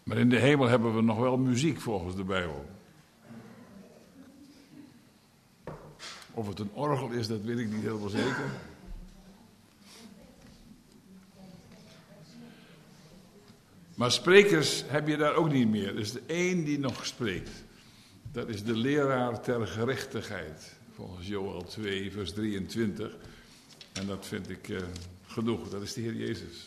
Maar in de hemel hebben we nog wel muziek volgens de Bijbel. Of het een orgel is, dat weet ik niet helemaal zeker. Maar sprekers heb je daar ook niet meer. Er is de één die nog spreekt. Dat is de leraar ter gerechtigheid. Volgens Joël 2, vers 23. En dat vind ik genoeg. Dat is de Heer Jezus.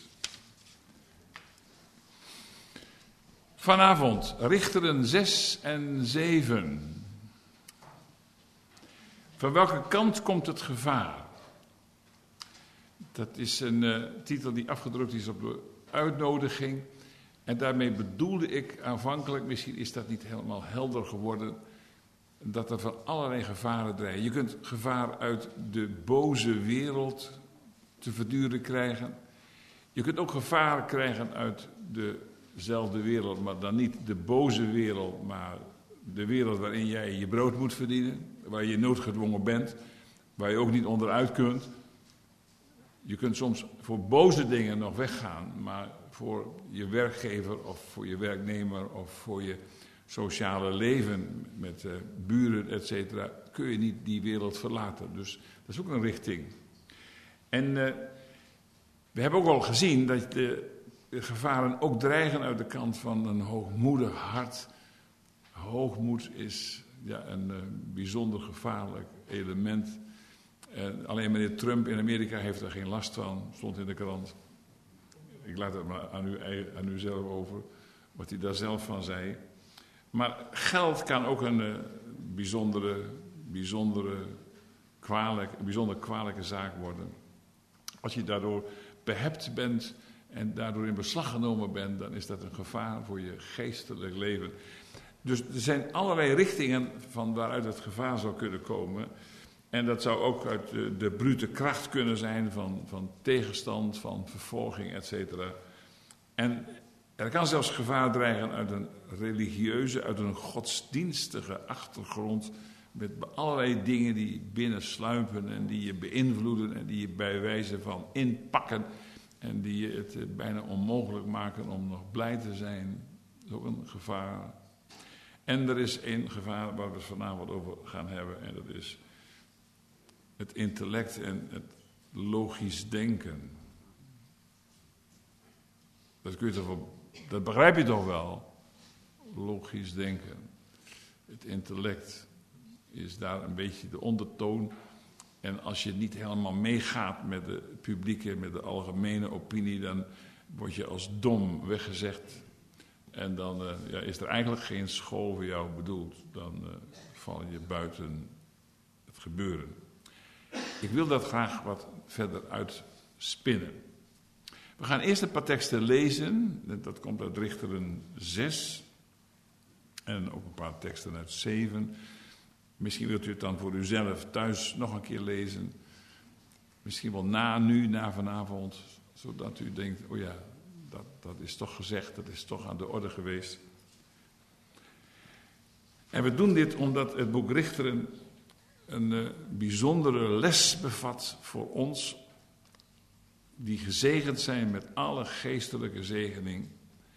Vanavond, Richteren 6 en 7. Van welke kant komt het gevaar? Dat is een titel die afgedrukt is op de uitnodiging. En daarmee bedoelde ik aanvankelijk, misschien is dat niet helemaal helder geworden, dat er van allerlei gevaren dreigen. Je kunt gevaar uit de boze wereld te verduren krijgen. Je kunt ook gevaar krijgen uit dezelfde wereld, maar dan niet de boze wereld, maar de wereld waarin jij je brood moet verdienen, waar je noodgedwongen bent, waar je ook niet onderuit kunt. Je kunt soms voor boze dingen nog weggaan, maar voor je werkgever of voor je werknemer of voor je sociale leven met buren, et cetera, kun je niet die wereld verlaten. Dus dat is ook een richting. En we hebben ook al gezien dat de gevaren ook dreigen uit de kant van een hoogmoedig hart. Hoogmoed is een bijzonder gevaarlijk element. Alleen meneer Trump in Amerika heeft er geen last van, stond in de krant. Ik laat het maar aan u zelf over, wat hij daar zelf van zei. Maar geld kan ook een bijzonder kwalijke zaak worden. Als je daardoor behept bent en daardoor in beslag genomen bent, dan is dat een gevaar voor je geestelijk leven. Dus er zijn allerlei richtingen van waaruit het gevaar zou kunnen komen. En dat zou ook uit de brute kracht kunnen zijn van tegenstand, van vervolging, et cetera. En er kan zelfs gevaar dreigen uit een religieuze, uit een godsdienstige achtergrond, met allerlei dingen die binnensluipen en die je beïnvloeden en die je bij wijze van inpakken en die je het bijna onmogelijk maken om nog blij te zijn. Dat is ook een gevaar. En er is één gevaar waar we het vanavond over gaan hebben en dat is het intellect en het logisch denken. Dat begrijp je toch wel? Logisch denken. Het intellect is daar een beetje de ondertoon. En als je niet helemaal meegaat met de publieke, met de algemene opinie, dan word je als dom weggezegd. En dan is er eigenlijk geen school voor jou bedoeld. Dan val je buiten het gebeuren. Ik wil dat graag wat verder uitspinnen. We gaan eerst een paar teksten lezen. Dat komt uit Richteren 6. En ook een paar teksten uit 7. Misschien wilt u het dan voor uzelf thuis nog een keer lezen. Misschien wel na vanavond. Zodat u denkt, oh ja, dat is toch gezegd. Dat is toch aan de orde geweest. En we doen dit omdat het boek Richteren een bijzondere les bevat voor ons, die gezegend zijn met alle geestelijke zegening.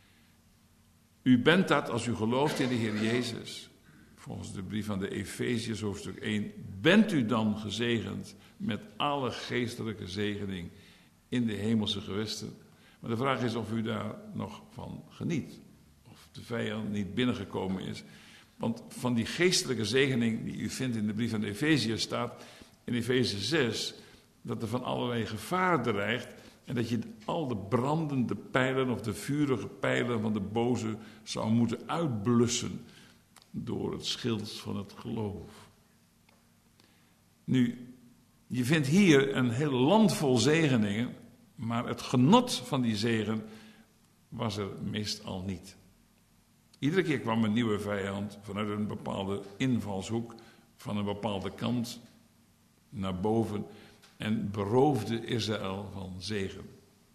U bent dat als u gelooft in de Heer Jezus. Volgens de brief aan de Efeziërs hoofdstuk 1. Bent u dan gezegend met alle geestelijke zegening in de hemelse gewesten? Maar de vraag is of u daar nog van geniet. Of de vijand niet binnengekomen is. Want van die geestelijke zegening die u vindt in de brief aan de Efeziërs staat in Efeze 6... dat er van allerlei gevaar dreigt en dat je al de brandende pijlen of de vurige pijlen van de boze zou moeten uitblussen door het schild van het geloof. Nu, je vindt hier een heel land vol zegeningen, maar het genot van die zegen was er meestal niet. Iedere keer kwam een nieuwe vijand vanuit een bepaalde invalshoek, van een bepaalde kant naar boven en beroofde Israël van zegen.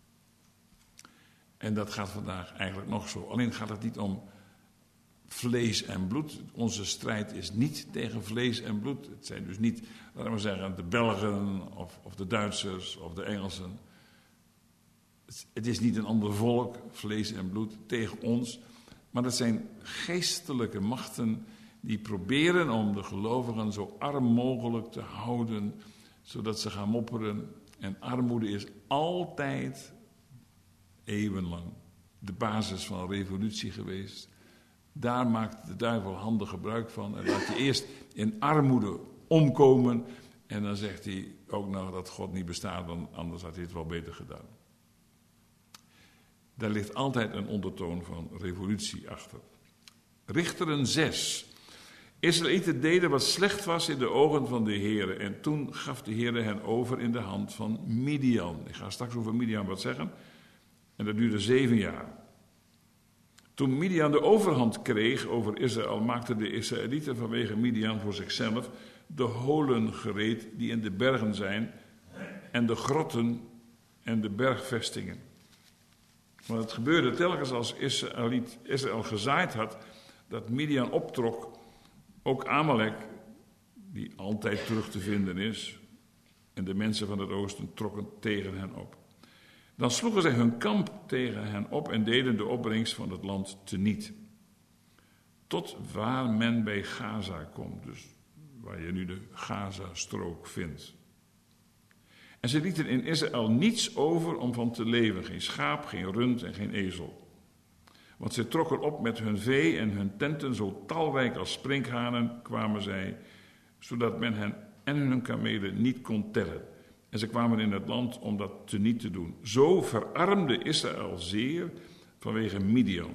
En dat gaat vandaag eigenlijk nog zo. Alleen gaat het niet om vlees en bloed. Onze strijd is niet tegen vlees en bloed. Het zijn dus niet, laten we zeggen, de Belgen of de Duitsers of de Engelsen. Het is niet een ander volk, vlees en bloed, tegen ons. Maar dat zijn geestelijke machten die proberen om de gelovigen zo arm mogelijk te houden, zodat ze gaan mopperen. En armoede is altijd, eeuwenlang, de basis van een revolutie geweest. Daar maakt de duivel handig gebruik van. En laat je eerst in armoede omkomen. En dan zegt hij ook nog dat God niet bestaat, want anders had hij het wel beter gedaan. Daar ligt altijd een ondertoon van revolutie achter. Richteren 6. Israëlieten deden wat slecht was in de ogen van de Heere. En toen gaf de Heere hen over in de hand van Midian. Ik ga straks over Midian wat zeggen. En dat duurde 7 jaar. Toen Midian de overhand kreeg over Israël, maakten de Israëlieten vanwege Midian voor zichzelf de holen gereed die in de bergen zijn, en de grotten en de bergvestingen. Want het gebeurde telkens als Israël gezaaid had, dat Midian optrok, ook Amalek, die altijd terug te vinden is, en de mensen van het oosten trokken tegen hen op. Dan sloegen zij hun kamp tegen hen op en deden de opbrengst van het land teniet. Tot waar men bij Gaza komt, dus waar je nu de Gaza-strook vindt. En ze lieten in Israël niets over om van te leven, geen schaap, geen rund en geen ezel. Want ze trokken op met hun vee en hun tenten, zo talrijk als sprinkhanen kwamen zij, zodat men hen en hun kamelen niet kon tellen. En ze kwamen in het land om dat teniet te doen. Zo verarmde Israël zeer vanwege Midian.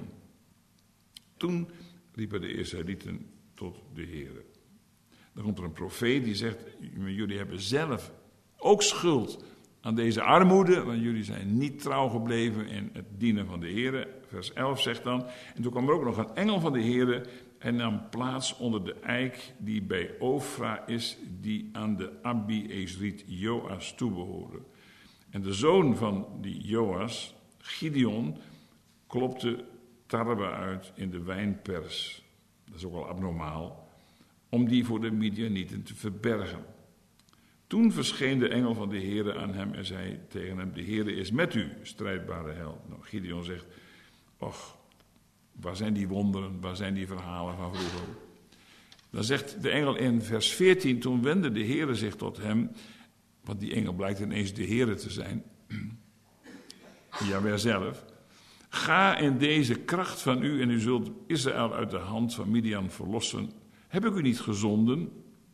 Toen riepen de Israëlieten tot de Heere. Dan komt er een profeet die zegt, jullie hebben zelf ook schuld aan deze armoede, want jullie zijn niet trouw gebleven in het dienen van de Heere. Vers 11 zegt dan, en toen kwam er ook nog een engel van de Heere en nam plaats onder de eik die bij Ofra is, die aan de Abi-Ezriet Joas toebehoorde. En de zoon van die Joas, Gideon, klopte tarwe uit in de wijnpers. Dat is ook wel abnormaal, om die voor de Midianieten te verbergen. Toen verscheen de engel van de Heere aan hem en zei tegen hem, de Heere is met u, strijdbare held. Nou, Gideon zegt, och, waar zijn die wonderen, waar zijn die verhalen van vroeger? Dan zegt de engel in vers 14, toen wendde de Heere zich tot hem, want die engel blijkt ineens de Heere te zijn, Jahweh zelf. Ga in deze kracht van u en u zult Israël uit de hand van Midian verlossen. Heb ik u niet gezonden?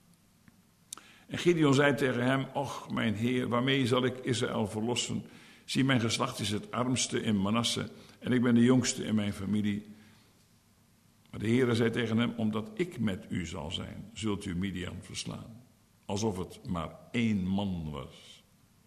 En Gideon zei tegen hem, och mijn Heer, waarmee zal ik Israël verlossen? Zie, mijn geslacht is het armste in Manasse en ik ben de jongste in mijn familie. Maar de Heere zei tegen hem, omdat ik met u zal zijn, zult u Midian verslaan. Alsof het maar 1 man was.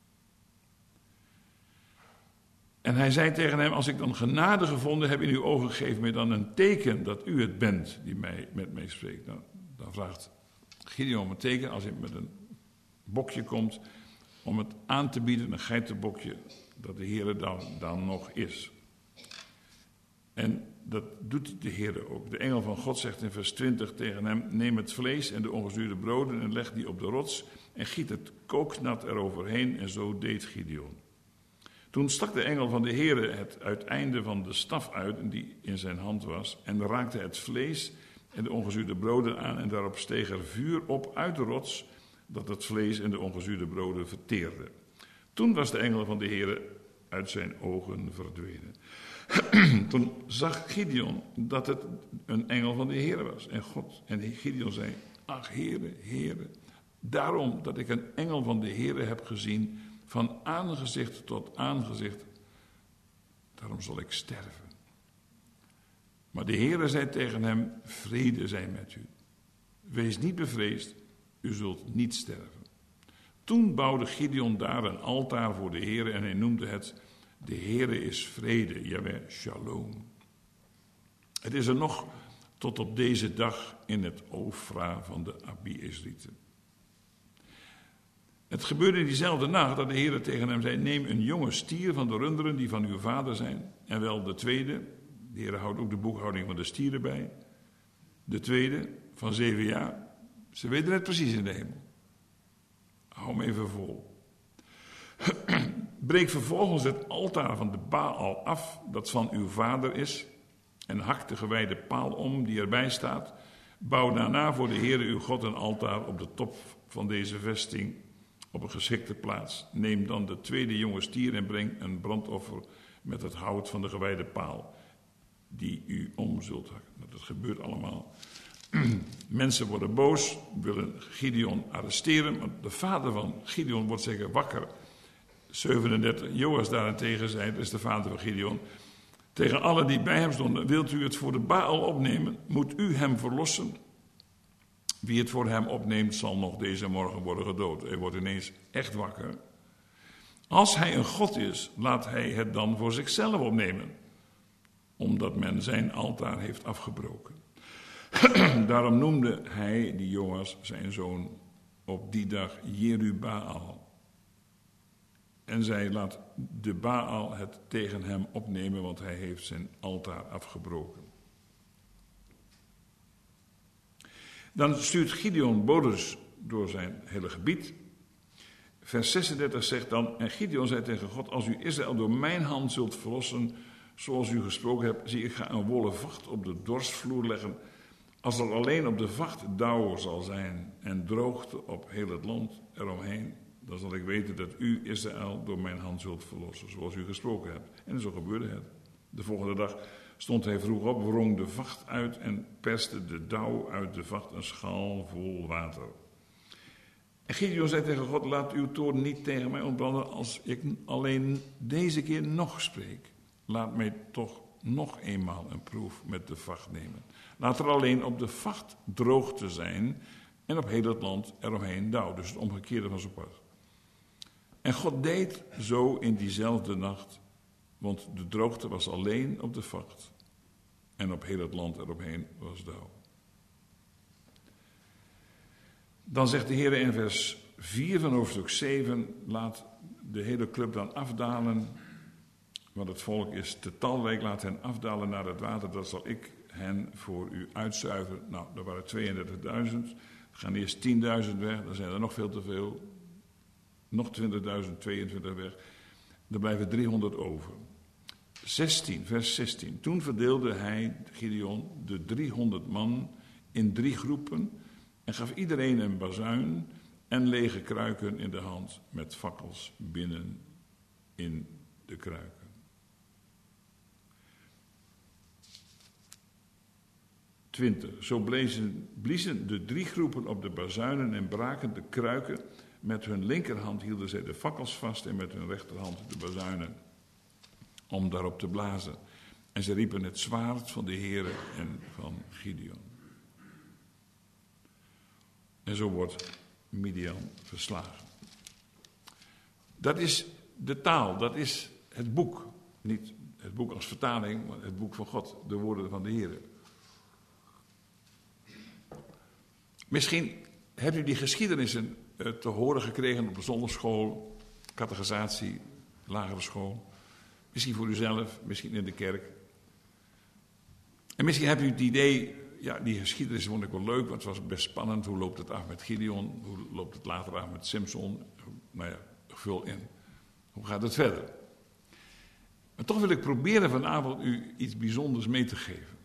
En hij zei tegen hem, als ik dan genade gevonden heb in uw ogen, geef mij dan een teken dat u het bent die met mij spreekt. Nou, dan vraagt Gideon om een teken als hij met een bokje komt, om het aan te bieden, een geitenbokje, dat de Heere dan nog is. En dat doet de Heere ook. De engel van God zegt in vers 20 tegen hem, neem het vlees en de ongezuurde broden en leg die op de rots en giet het kooknat eroverheen, en zo deed Gideon. Toen stak de engel van de Heere het uiteinde van de staf uit die in zijn hand was en raakte het vlees en de ongezuurde broden aan en daarop steeg er vuur op uit de rots dat het vlees en de ongezuurde broden verteerde. Toen was de engel van de Heere uit zijn ogen verdwenen. Toen zag Gideon dat het een engel van de Heere was en God. En Gideon zei, ach Heere, Heere, daarom dat ik een engel van de Heere heb gezien, van aangezicht tot aangezicht, daarom zal ik sterven. Maar de Heere zei tegen hem, vrede zij met u. Wees niet bevreesd, u zult niet sterven. Toen bouwde Gideon daar een altaar voor de Heere en hij noemde het, de Heere is vrede, Jahweh Shalom. Het is er nog tot op deze dag in het Ofra van de Abi-Ezrieten. Het gebeurde diezelfde nacht dat de Heere tegen hem zei, neem een jonge stier van de runderen die van uw vader zijn, en wel de tweede, de Heere houdt ook de boekhouding van de stieren bij, de tweede van 7 jaar, ze weten het precies in de hemel. Hou hem even vol. Breek vervolgens het altaar van de Baal af, dat van uw vader is, en hak de gewijde paal om die erbij staat. Bouw daarna voor de Heere uw God een altaar op de top van deze vesting op een geschikte plaats. Neem dan de tweede jonge stier en breng een brandoffer met het hout van de gewijde paal die u om zult hakken. Dat gebeurt allemaal. Mensen worden boos, willen Gideon arresteren, want de vader van Gideon wordt zeker wakker. 37, Joas daarentegen zei, dat is de vader van Gideon, tegen allen die bij hem stonden: wilt u het voor de Baal opnemen? Moet u hem verlossen? Wie het voor hem opneemt, zal nog deze morgen worden gedood. Hij wordt ineens echt wakker. Als hij een God is, laat hij het dan voor zichzelf opnemen, omdat men zijn altaar heeft afgebroken. Daarom noemde hij, die Joas, zijn zoon, op die dag Jerubaal. En zei: laat de Baal het tegen hem opnemen, want hij heeft zijn altaar afgebroken. Dan stuurt Gideon bodes door zijn hele gebied. Vers 36 zegt dan: en Gideon zei tegen God: als u Israël door mijn hand zult verlossen, zoals u gesproken hebt, zie ik ga een wollen vacht op de dorsvloer leggen. Als er alleen op de vacht dauw zal zijn en droogte op heel het land eromheen, dan zal ik weten dat u Israël door mijn hand zult verlossen, zoals u gesproken hebt. En zo gebeurde het. De volgende dag stond hij vroeg op, wrong de vacht uit en perste de dauw uit de vacht een schaal vol water. En Gideon zei tegen God: laat uw toorn niet tegen mij ontbranden als ik alleen deze keer nog spreek. Laat mij toch nog eenmaal een proef met de vacht nemen. Laat er alleen op de vacht droogte zijn en op heel het land eromheen dauw. Dus het omgekeerde van zo pas. En God deed zo in diezelfde nacht, want de droogte was alleen op de vacht en op heel het land eromheen was dauw. Dan zegt de Heer in vers 4 van hoofdstuk 7, laat de hele club dan afdalen, want het volk is te talrijk, laat hen afdalen naar het water, dat zal ik hen voor u uitzuiveren. Nou, er waren 32.000, er gaan eerst 10.000 weg, dan zijn er nog veel te veel, nog 20.000, 22 weg, er blijven 300 over. 16, vers 16, toen verdeelde hij, Gideon, de 300 man in 3 groepen en gaf iedereen een bazuin en lege kruiken in de hand met fakkels binnen in de kruiken. Zo bliezen de 3 groepen op de bazuinen en braken de kruiken. Met hun linkerhand hielden zij de fakkels vast en met hun rechterhand de bazuinen om daarop te blazen. En ze riepen het zwaard van de Heere en van Gideon. En zo wordt Midian verslagen. Dat is de taal, dat is het boek. Niet het boek als vertaling, maar het boek van God, de woorden van de Heere. Misschien hebt u die geschiedenissen te horen gekregen op de zondagschool, catechisatie, lagere school. Misschien voor uzelf, misschien in de kerk. En misschien hebt u het idee, ja, die geschiedenis vond ik wel leuk, want het was best spannend. Hoe loopt het af met Gideon? Hoe loopt het later af met Samson? Nou ja, vul in. Hoe gaat het verder? Maar toch wil ik proberen vanavond u iets bijzonders mee te geven.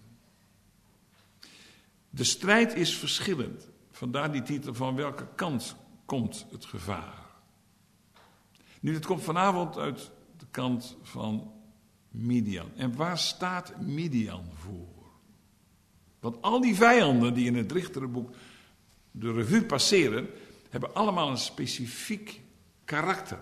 De strijd is verschillend. Vandaar die titel: van welke kant komt het gevaar? Nu, het komt vanavond uit de kant van Midian. En waar staat Midian voor? Want al die vijanden die in het Richterboek de revue passeren, hebben allemaal een specifiek karakter.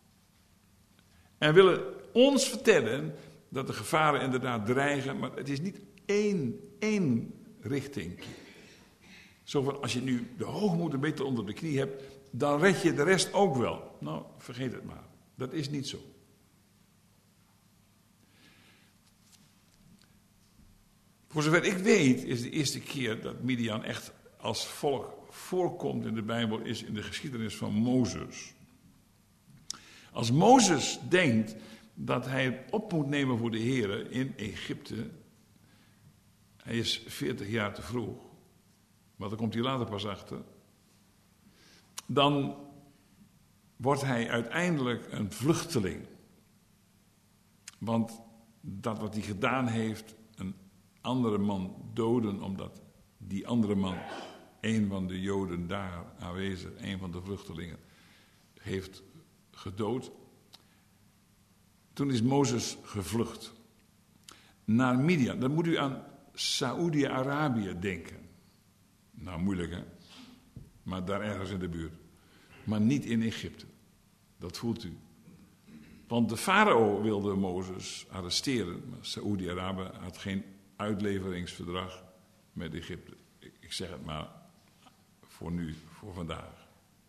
En willen ons vertellen dat de gevaren inderdaad dreigen, maar het is niet één richting. Zo van, als je nu de hoogmoed een beetje onder de knie hebt, dan red je de rest ook wel. Nou, vergeet het maar. Dat is niet zo. Voor zover ik weet, is de eerste keer dat Midian echt als volk voorkomt in de Bijbel, is in de geschiedenis van Mozes. Als Mozes denkt dat hij het op moet nemen voor de Heere in Egypte, hij is 40 jaar te vroeg, maar daar komt hij later pas achter, dan wordt hij uiteindelijk een vluchteling. Want dat wat hij gedaan heeft, een andere man doden, omdat die andere man, een van de Joden daar aanwezig, een van de vluchtelingen, heeft gedood. Toen is Mozes gevlucht naar Midian. Dan moet u aan Saoedi-Arabië denken. Nou, moeilijk hè, maar daar ergens in de buurt. Maar niet in Egypte. Dat voelt u. Want de farao wilde Mozes arresteren, maar Saoedi-Arabië had geen uitleveringsverdrag met Egypte. Ik zeg het maar voor nu, voor vandaag.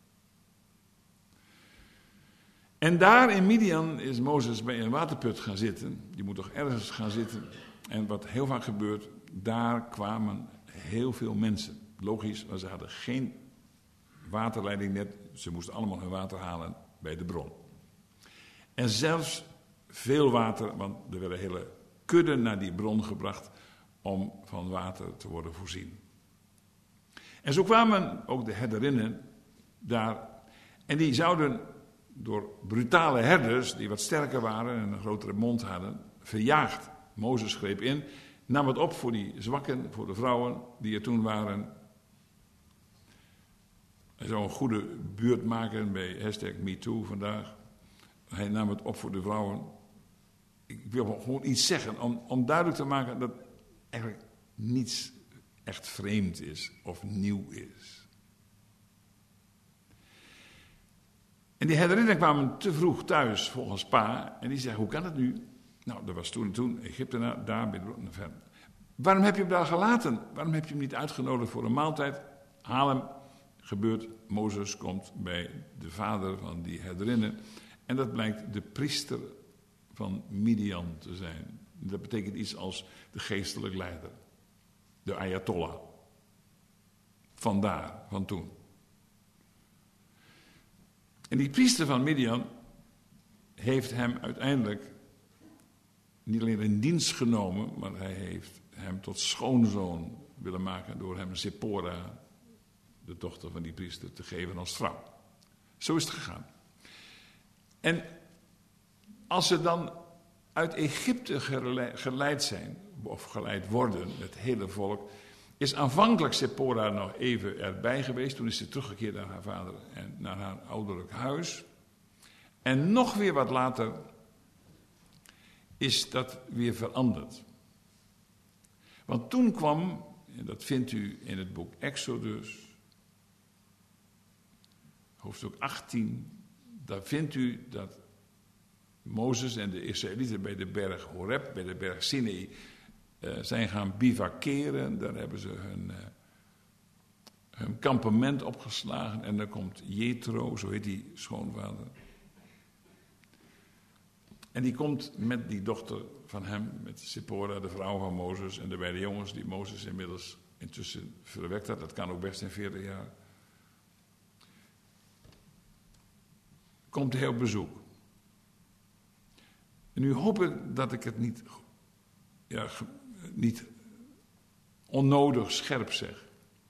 En daar in Midian is Mozes bij een waterput gaan zitten. Die moet toch ergens gaan zitten. En wat heel vaak gebeurt, daar kwamen heel veel mensen. Logisch, want ze hadden geen waterleiding net. Ze moesten allemaal hun water halen bij de bron. En zelfs veel water, want er werden hele kudden naar die bron gebracht om van water te worden voorzien. En zo kwamen ook de herderinnen daar. En die zouden door brutale herders, die wat sterker waren en een grotere mond hadden, verjaagd. Mozes greep in, nam het op voor die zwakken, voor de vrouwen die er toen waren. Hij zou een goede buurt maken bij #MeToo vandaag. Hij nam het op voor de vrouwen. Ik wil gewoon iets zeggen om duidelijk te maken dat eigenlijk niets echt vreemd is of nieuw is. En die herderinnen kwamen te vroeg thuis volgens pa. En die zei, hoe kan het nu? Nou, dat was toen Egyptenaar, daar bij de ver. Waarom heb je hem daar gelaten? Waarom heb je hem niet uitgenodigd voor een maaltijd? Haal hem. Gebeurt, Mozes komt bij de vader van die herderinnen. En dat blijkt de priester van Midian te zijn. Dat betekent iets als de geestelijk leider. De Ayatollah. Vandaar, van toen. En die priester van Midian heeft hem uiteindelijk niet alleen in dienst genomen, maar hij heeft hem tot schoonzoon willen maken door hem Zippora, de dochter van die priester, te geven als vrouw. Zo is het gegaan. En als ze dan uit Egypte geleid zijn, of geleid worden, het hele volk, is aanvankelijk Zippora nog even erbij geweest. Toen is ze teruggekeerd naar haar vader en naar haar ouderlijk huis. En nog weer wat later is dat weer veranderd. Want toen kwam, en dat vindt u in het boek Exodus, hoofdstuk 18, daar vindt u dat Mozes en de Israëlieten bij de berg Horeb, bij de berg Sinai, zijn gaan bivakeren. Daar hebben ze hun kampement opgeslagen. En dan komt Jethro, zo heet die schoonvader. En die komt met die dochter van hem, met Zippora, de vrouw van Mozes, en de beide jongens die Mozes intussen verwekt had. Dat kan ook best in 40 jaar. Komt hij op bezoek. En nu hoop ik dat ik het niet onnodig scherp zeg.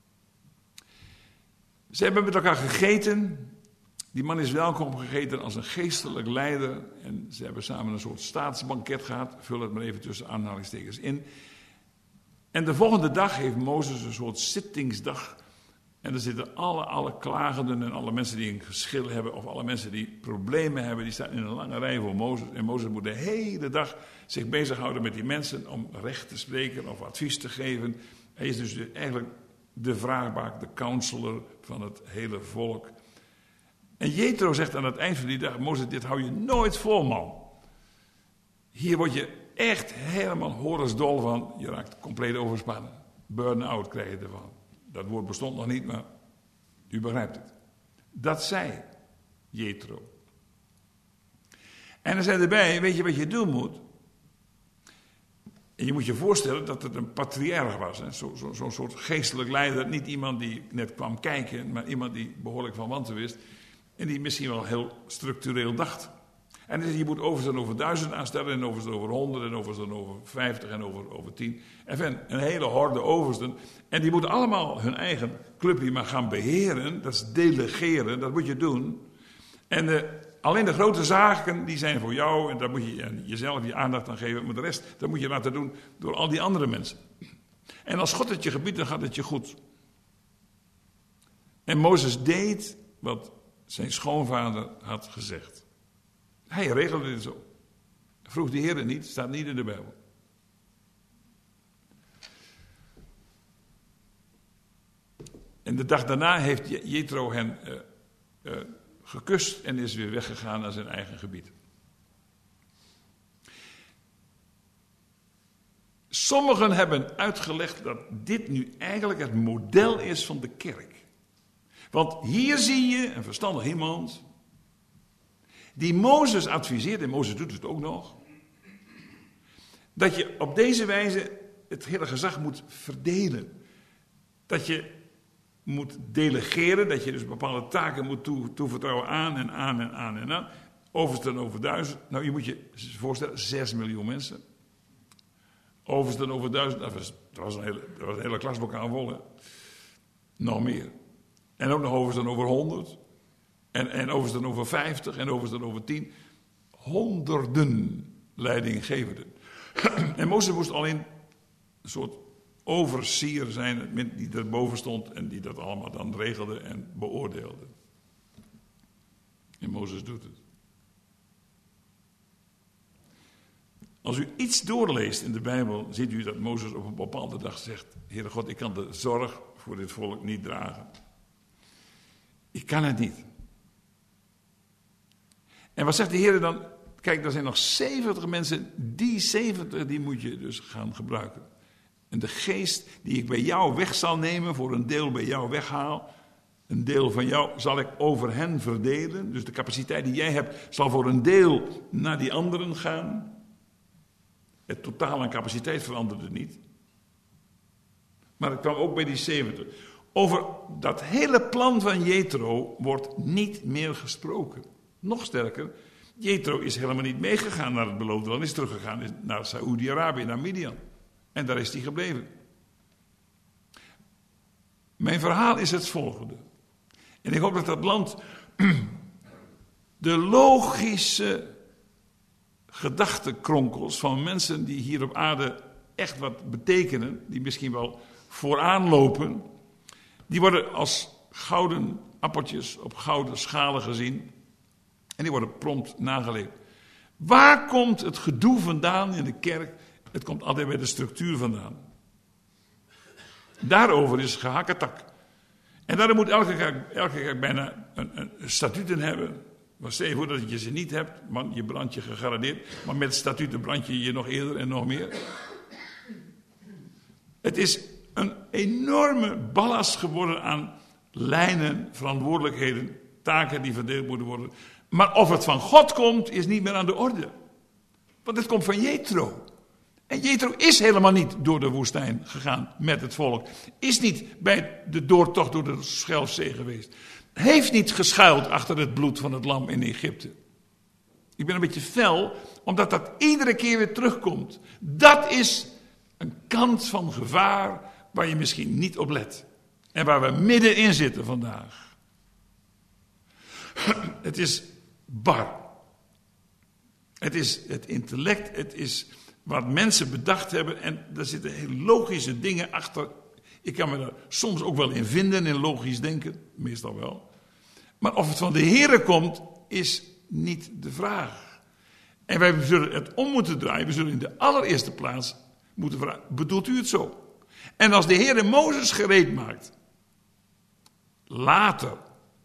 Ze hebben met elkaar gegeten. Die man is welkom gegeten als een geestelijk leider. En ze hebben samen een soort staatsbanket gehad. Vul het maar even tussen aanhalingstekens in. En de volgende dag heeft Mozes een soort zittingsdag. En er zitten alle klagenden en alle mensen die een geschil hebben, of alle mensen die problemen hebben, die staan in een lange rij voor Mozes. En Mozes moet de hele dag zich bezighouden met die mensen om recht te spreken of advies te geven. Hij is dus eigenlijk de vraagbaak, de counselor van het hele volk. En Jethro zegt aan het eind van die dag, Mozes, dit hou je nooit vol, man. Hier word je echt helemaal horensdol van. Je raakt compleet overspannen. Burn-out krijg je ervan. Dat woord bestond nog niet, maar u begrijpt het. Dat zei Jethro. En er zei erbij, weet je wat je doen moet? En je moet je voorstellen dat het een patriarch was. Zo'n soort geestelijk leider. Niet iemand die net kwam kijken, maar iemand die behoorlijk van wanten wist. En die misschien wel heel structureel dacht. En hij zei, je moet overstaan over 1000 aanstellen, en overstaan over 100, en overstaan over 50, en over 10. Enfin, een hele horde oversten. En die moeten allemaal hun eigen clubje maar gaan beheren. Dat is delegeren, dat moet je doen. En Alleen de grote zaken, die zijn voor jou en daar moet je jezelf je aandacht aan geven. Maar de rest, dat moet je laten doen door al die andere mensen. En als God het je gebiedt, dan gaat het je goed. En Mozes deed wat zijn schoonvader had gezegd. Hij regelde dit zo. Vroeg de Heer niet, staat niet in de Bijbel. En de dag daarna heeft Jethro hen gekust en is weer weggegaan naar zijn eigen gebied. Sommigen hebben uitgelegd dat dit nu eigenlijk het model is van de kerk. Want hier zie je een verstandig iemand die Mozes adviseert, en Mozes doet het ook nog, dat je op deze wijze het hele gezag moet verdelen. Dat je moet delegeren, dat je dus bepaalde taken moet toevertrouwen aan en aan en aan en aan. Oversten over 1000. Nou, je moet je voorstellen, 6 miljoen mensen. Oversten over 1000, dat was een hele klaslokaal vol, hè? Nog meer. En ook nog oversten over 100. En oversten over 50 en oversten over 10. Honderden leidinggevenden. En Mozes moest alleen een soort overseer zijn die erboven stond en die dat allemaal dan regelde en beoordeelde. En Mozes doet het. Als u iets doorleest in de Bijbel, ziet u dat Mozes op een bepaalde dag zegt: Heere God, ik kan de zorg voor dit volk niet dragen. Ik kan het niet. En wat zegt de Heer dan? Kijk, er zijn nog 70 mensen. Die 70 die moet je dus gaan gebruiken. En de geest die ik bij jou weg zal nemen, voor een deel bij jou weghaal, een deel van jou zal ik over hen verdelen. Dus de capaciteit die jij hebt zal voor een deel naar die anderen gaan. Het totaal aan capaciteit veranderde niet. Maar het kwam ook bij die 70. Over dat hele plan van Jethro wordt niet meer gesproken. Nog sterker, Jethro is helemaal niet meegegaan naar het beloofde land. Is teruggegaan naar Saoedi-Arabië, naar Midian. En daar is hij gebleven. Mijn verhaal is het volgende. En ik hoop dat dat land de logische gedachtenkronkels van mensen die hier op aarde echt wat betekenen, die misschien wel vooraan lopen, die worden als gouden appeltjes op gouden schalen gezien en die worden prompt nageleefd. Waar komt het gedoe vandaan in de kerk? Het komt altijd bij de structuur vandaan. Daarover is gehakketak. En daarom moet elke kerk bijna een statuten hebben. Maar stel je voor dat je ze niet hebt, man, je brandt je gegarandeerd. Maar met statuten brand je je nog eerder en nog meer. Het is een enorme ballast geworden aan lijnen, verantwoordelijkheden, taken die verdeeld moeten worden. Maar of het van God komt, is niet meer aan de orde. Want het komt van Jethro. En Jethro is helemaal niet door de woestijn gegaan met het volk. Is niet bij de doortocht door de Schelfzee geweest. Heeft niet geschuild achter het bloed van het lam in Egypte. Ik ben een beetje fel, omdat dat iedere keer weer terugkomt. Dat is een kant van gevaar waar je misschien niet op let. En waar we middenin zitten vandaag. Het is bar. Het is het intellect, het is wat mensen bedacht hebben. En daar zitten heel logische dingen achter. Ik kan me daar soms ook wel in vinden, in logisch denken. Meestal wel. Maar of het van de Here komt, is niet de vraag. En wij zullen het om moeten draaien. We zullen in de allereerste plaats moeten vragen: bedoelt u het zo? En als de Heere Mozes gereed maakt, later,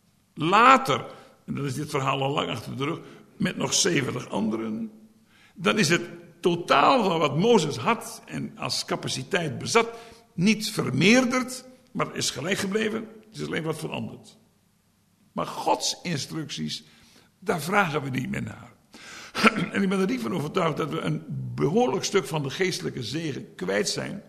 en dan is dit verhaal al lang achter de rug, met nog 70 anderen, dan is het totaal van wat Mozes had en als capaciteit bezat niet vermeerderd, maar het is gelijk gebleven. Het is alleen wat veranderd. Maar Gods instructies, daar vragen we niet meer naar. En ik ben er niet van overtuigd dat we een behoorlijk stuk van de geestelijke zegen kwijt zijn.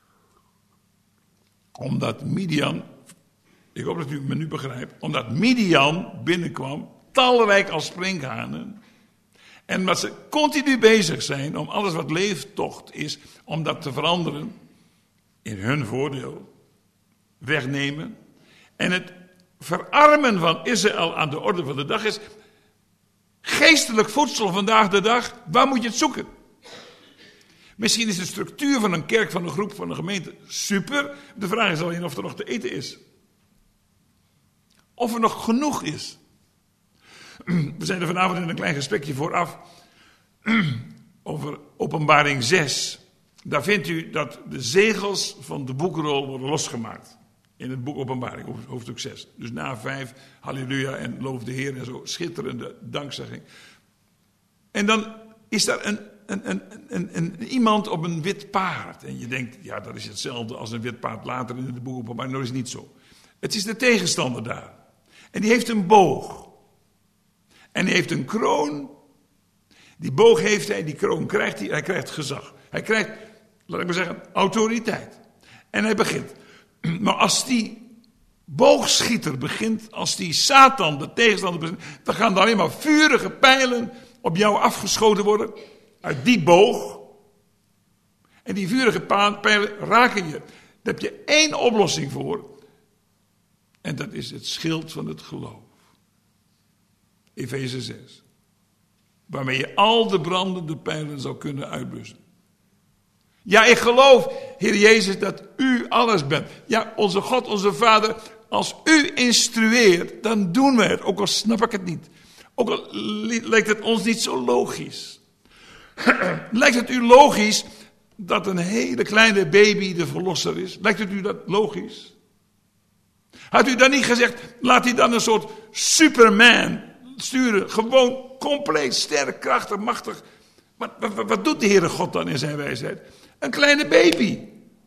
Omdat Midian, ik hoop dat u me nu begrijpt, omdat Midian binnenkwam, talrijk als sprinkhanen. En dat ze continu bezig zijn om alles wat leeftocht is, om dat te veranderen in hun voordeel, wegnemen. En het verarmen van Israël aan de orde van de dag is, Geestelijk voedsel vandaag de dag, waar moet je het zoeken? Misschien is de structuur van een kerk, van een groep, van een gemeente super. De vraag is alleen of er nog te eten is. Of er nog genoeg is. We zijn er vanavond in een klein gesprekje vooraf over Openbaring 6. Daar vindt u dat de zegels van de boekrol worden losgemaakt. In het boek Openbaring, hoofdstuk 6. Dus na 5, halleluja en loof de Heer en zo. Schitterende dankzegging. En dan is daar iemand op een wit paard. En je denkt, ja, dat is hetzelfde als een wit paard later in het boek Openbaring. Maar dat is niet zo. Het is de tegenstander daar. En die heeft een boog. En hij heeft een kroon. Die boog heeft hij, die kroon krijgt hij. Hij krijgt gezag. Hij krijgt, laat ik maar zeggen, autoriteit. En hij begint. Maar als die boogschieter begint, als die Satan, de tegenstander begint, dan gaan er alleen maar vurige pijlen op jou afgeschoten worden. Uit die boog. En die vurige pijlen raken je. Daar heb je één oplossing voor. En dat is het schild van het geloof. Efeze 6. Waarmee je al de brandende pijlen zou kunnen uitblussen. Ja, ik geloof, Heer Jezus, dat u alles bent. Ja, onze God, onze Vader, als u instrueert, dan doen we het. Ook al snap ik het niet. Ook al lijkt het ons niet zo logisch. Lijkt het u logisch dat een hele kleine baby de verlosser is? Lijkt het u dat logisch? Had u dan niet gezegd, laat hij dan een soort Superman sturen? Gewoon compleet sterk, krachtig, machtig. Wat doet de Heere God dan in zijn wijsheid? Een kleine baby.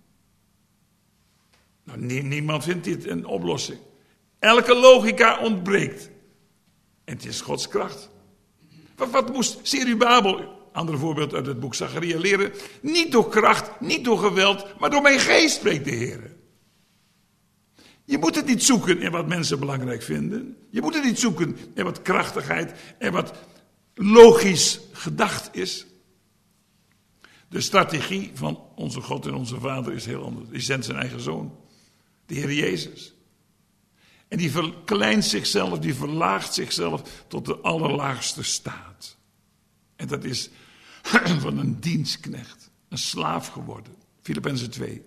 Nou, niemand vindt dit een oplossing. Elke logica ontbreekt. En het is Gods kracht. Wat moest Zerubabel, ander voorbeeld uit het boek Zacharia, leren? Niet door kracht, niet door geweld, maar door mijn geest spreekt de Heer. Je moet het niet zoeken in wat mensen belangrijk vinden. Je moet het niet zoeken in wat krachtigheid en wat logisch gedacht is. De strategie van onze God en onze Vader is heel anders. Die zendt zijn eigen Zoon, de Heer Jezus. En die verkleint zichzelf, die verlaagt zichzelf tot de allerlaagste staat. En dat is van een dienstknecht, een slaaf geworden. Filippenzen 2.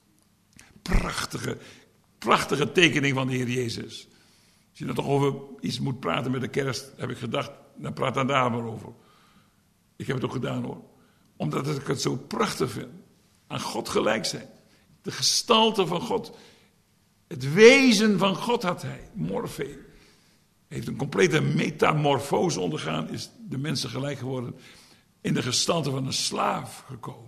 Prachtige tekening van de Heer Jezus. Als je er toch over iets moet praten met de kerst, heb ik gedacht, dan praat dan daar maar over. Ik heb het ook gedaan hoor. Omdat ik het zo prachtig vind. Aan God gelijk zijn. De gestalte van God. Het wezen van God had hij. Morfe. Hij heeft een complete metamorfose ondergaan. Is de mensen gelijk geworden. In de gestalte van een slaaf gekomen.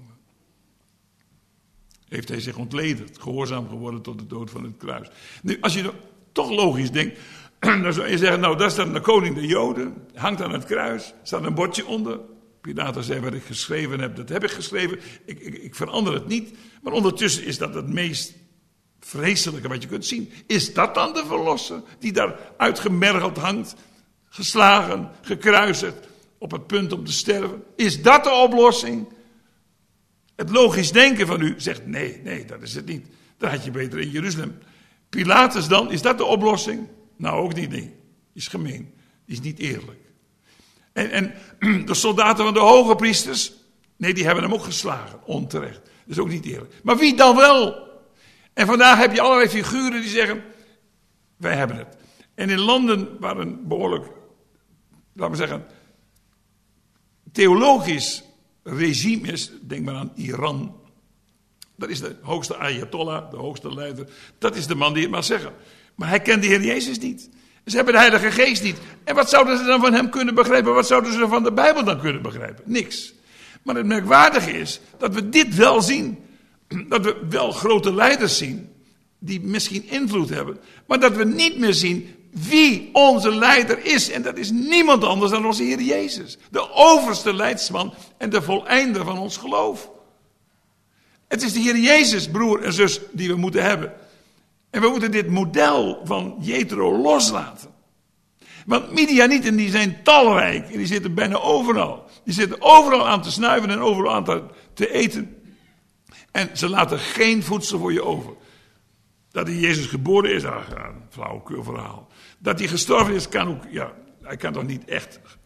Heeft hij zich ontledend. Gehoorzaam geworden tot de dood van het kruis. Nu, als je toch logisch denkt. Dan zou je zeggen, nou, daar staat de koning der Joden. Hangt aan het kruis. Staat een bordje onder. Pilatus zei, wat ik geschreven heb, dat heb ik geschreven. Ik verander het niet. Maar ondertussen is dat het meest vreselijke wat je kunt zien. Is dat dan de verlosser die daar uitgemergeld hangt? Geslagen, gekruisigd, op het punt om te sterven. Is dat de oplossing? Het logisch denken van u zegt, nee, dat is het niet. Dan had je beter in Jeruzalem. Pilatus dan, is dat de oplossing? Nou, ook niet, nee. Is gemeen. Is niet eerlijk. En de soldaten van de hoge priesters, nee, die hebben hem ook geslagen, onterecht. Dat is ook niet eerlijk. Maar wie dan wel? En vandaag heb je allerlei figuren die zeggen, wij hebben het. En in landen waar een behoorlijk, laten we zeggen, theologisch regime is, denk maar aan Iran. Dat is de hoogste ayatollah, de hoogste leider. Dat is de man die het mag zeggen. Maar hij kent de Heer Jezus niet. Ze hebben de Heilige Geest niet. En wat zouden ze dan van hem kunnen begrijpen? Wat zouden ze van de Bijbel dan kunnen begrijpen? Niks. Maar het merkwaardige is dat we dit wel zien. Dat we wel grote leiders zien. Die misschien invloed hebben. Maar dat we niet meer zien wie onze leider is. En dat is niemand anders dan onze Heer Jezus. De overste leidsman en de voleinder van ons geloof. Het is de Heer Jezus, broer en zus, die we moeten hebben. En we moeten dit model van Jethro loslaten. Want Midianieten die zijn talrijk. En die zitten bijna overal. Die zitten overal aan te snuiven en overal aan te eten. En ze laten geen voedsel voor je over. Dat hij Jezus geboren is, een flauwekul verhaal. Dat hij gestorven is, kan ook, ja, hij kan toch niet echt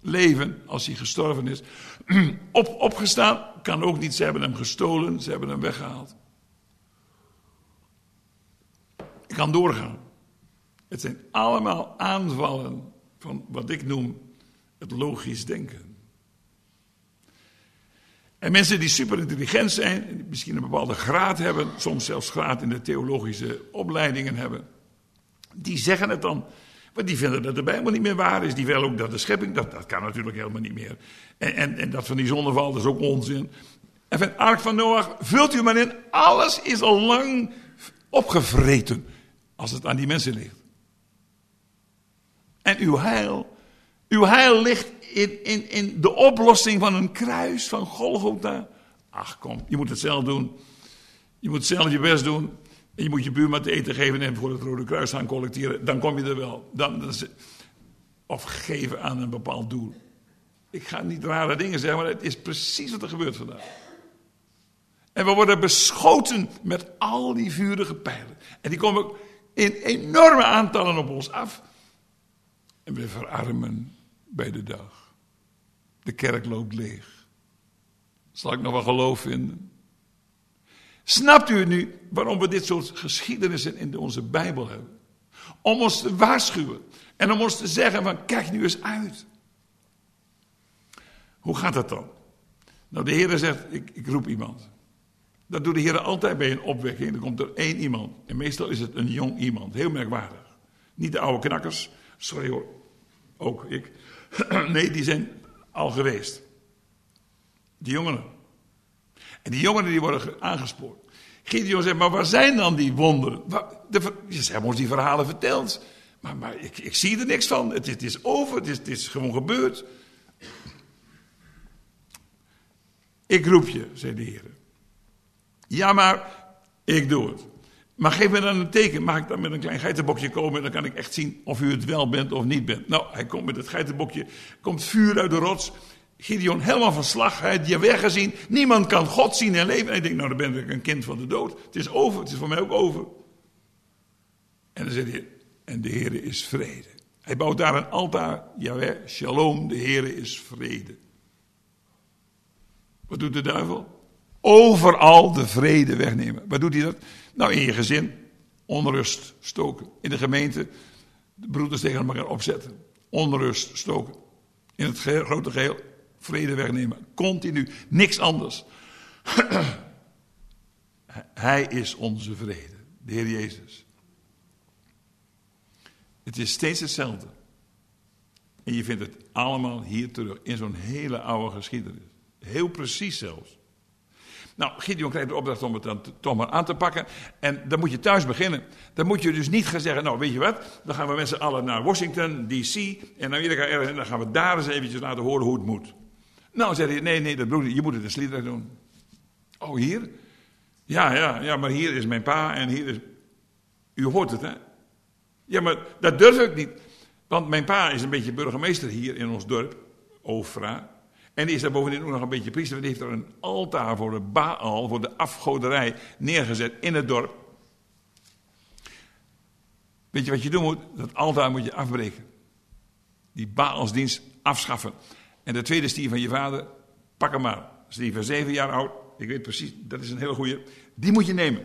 leven als hij gestorven is. Opgestaan kan ook niet. Ze hebben hem gestolen, ze hebben hem weggehaald. Ik kan doorgaan. Het zijn allemaal aanvallen van wat ik noem het logisch denken. En mensen die super intelligent zijn, die misschien een bepaalde graad hebben, soms zelfs graad in de theologische opleidingen hebben, die zeggen het dan. Want die vinden dat de Bijbel niet meer waar is. Die willen ook dat de schepping, dat kan natuurlijk helemaal niet meer. En dat van die zonneval, dat is ook onzin. En van het ark van Noach, vult u maar in. Alles is al lang opgevreten. Als het aan die mensen ligt. En uw heil ligt in de oplossing van een kruis van Golgotha. Ach kom, je moet het zelf doen. Je moet zelf je best doen. En je moet je buurman te eten geven en voor het Rode Kruis gaan collecteren. Dan kom je er wel. Of geven aan een bepaald doel. Ik ga niet rare dingen zeggen, maar het is precies wat er gebeurt vandaag. En we worden beschoten met al die vurige pijlen. En die komen in enorme aantallen op ons af. En we verarmen bij de dag. De kerk loopt leeg. Zal ik nog wel geloof vinden? Snapt u nu waarom we dit soort geschiedenissen in onze Bijbel hebben? Om ons te waarschuwen. En om ons te zeggen van kijk nu eens uit. Hoe gaat dat dan? Nou, de Heer zegt, ik roep iemand. Dat doet de Heer altijd bij een opwekking. Dan komt er 1 iemand. En meestal is het een jong iemand. Heel merkwaardig. Niet de oude knakkers. Sorry hoor. Ook ik. Nee, die zijn al geweest. Die jongeren. En die jongeren die worden aangespoord. Gideon zegt, maar waar zijn dan die wonderen? Ze hebben ons die verhalen verteld. Maar ik zie er niks van. Het is over. Het is gewoon gebeurd. Ik roep je, zei de Heer. Ja, maar ik doe het. Maar geef me dan een teken. Mag ik dan met een klein geitenbokje komen? En dan kan ik echt zien of u het wel bent of niet bent. Nou, hij komt met het geitenbokje. Komt vuur uit de rots. Gideon helemaal van slag. Hij had Jahweh gezien. Niemand kan God zien en leven. En hij denkt, nou, dan ben ik een kind van de dood. Het is over. Het is voor mij ook over. En dan zegt hij, en de Heer is vrede. Hij bouwt daar een altaar. Jahweh, shalom, de Heer is vrede. Wat doet de duivel? Overal de vrede wegnemen. Wat doet hij dat? Nou, in je gezin. Onrust stoken. In de gemeente. De broeders tegen elkaar opzetten. Onrust stoken. In het grote geheel. Vrede wegnemen. Continu. Niks anders. Hij is onze vrede. De Heer Jezus. Het is steeds hetzelfde. En je vindt het allemaal hier terug. In zo'n hele oude geschiedenis. Heel precies zelfs. Nou, Gideon krijgt de opdracht om het dan toch maar aan te pakken. En dan moet je thuis beginnen. Dan moet je dus niet gaan zeggen, nou weet je wat, dan gaan we met z'n allen naar Washington, D.C. en Amerika ergens en dan gaan we daar eens eventjes laten horen hoe het moet. Nou, zei hij, nee, dat bedoel ik, je moet het in Sliedrecht doen. Oh, hier? Ja, maar hier is mijn pa en hier is... U hoort het, hè? Ja, maar dat durf ik niet. Want mijn pa is een beetje burgemeester hier in ons dorp, Ofra. En die is daar bovendien ook nog een beetje priester. Die heeft er een altaar voor de Baal, voor de afgoderij, neergezet in het dorp. Weet je wat je doen moet? Dat altaar moet je afbreken. Die Baalsdienst afschaffen. En de tweede stier van je vader, pak hem maar. Stier van 7 jaar oud, ik weet precies, dat is een hele goeie. Die moet je nemen.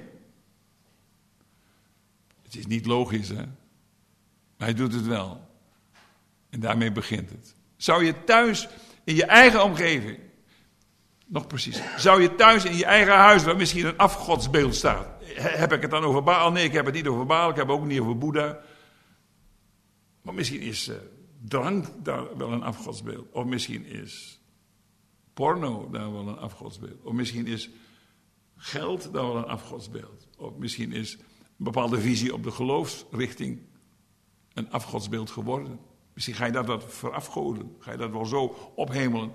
Het is niet logisch, hè? Maar hij doet het wel. En daarmee begint het. Zou je thuis... in je eigen omgeving. Nog precies. Zou je thuis in je eigen huis, waar misschien een afgodsbeeld staat. Heb ik het dan over Baal? Nee, ik heb het niet over Baal. Ik heb het ook niet over Boeddha. Maar misschien is drank daar wel een afgodsbeeld. Of misschien is porno daar wel een afgodsbeeld. Of misschien is geld daar wel een afgodsbeeld. Of misschien is een bepaalde visie op de geloofsrichting een afgodsbeeld geworden. Misschien ga je dat wat verafgoden. Ga je dat wel zo ophemelen.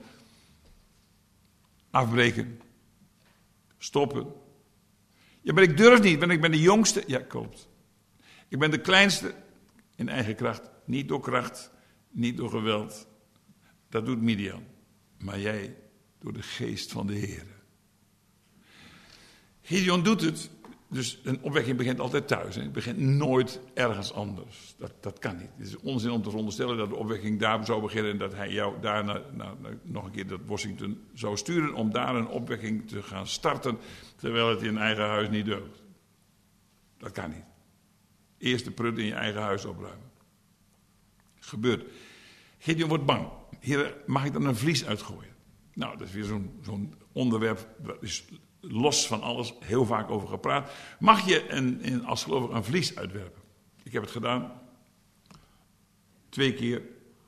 Afbreken. Stoppen. Ja, maar ik durf niet, want ik ben de jongste. Ja, klopt. Ik ben de kleinste in eigen kracht. Niet door kracht, niet door geweld. Dat doet Midian. Maar jij door de geest van de Heer. Gideon doet het. Dus een opwekking begint altijd thuis. Hè. Het begint nooit ergens anders. Dat kan niet. Het is onzin om te veronderstellen dat de opwekking daar zou beginnen en dat hij jou daar nog een keer naar Washington zou sturen om daar een opwekking te gaan starten, terwijl het in eigen huis niet deugt. Dat kan niet. Eerst de prut in je eigen huis opruimen. Gebeurt. Gideon wordt bang. Heer, mag ik dan een vlies uitgooien? Nou, dat is weer zo'n onderwerp. Dat is los van alles, heel vaak over gepraat. Mag je als gelovige een vlies uitwerpen? Ik heb het gedaan. 2 keer.